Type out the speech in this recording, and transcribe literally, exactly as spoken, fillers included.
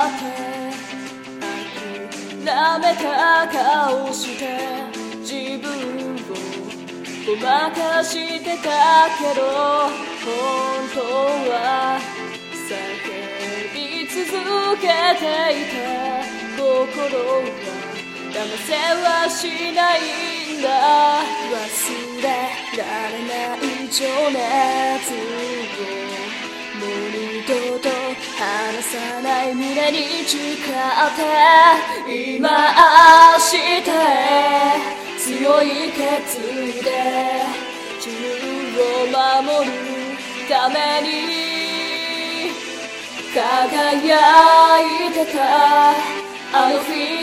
って諦めた顔して自分をごまかしてたけど本当は叫び続けていた心は騙せはしないんだ忘れられない情熱をもう二度と離さない胸に誓って今明日強い決意で自分を守るために輝いてたあの日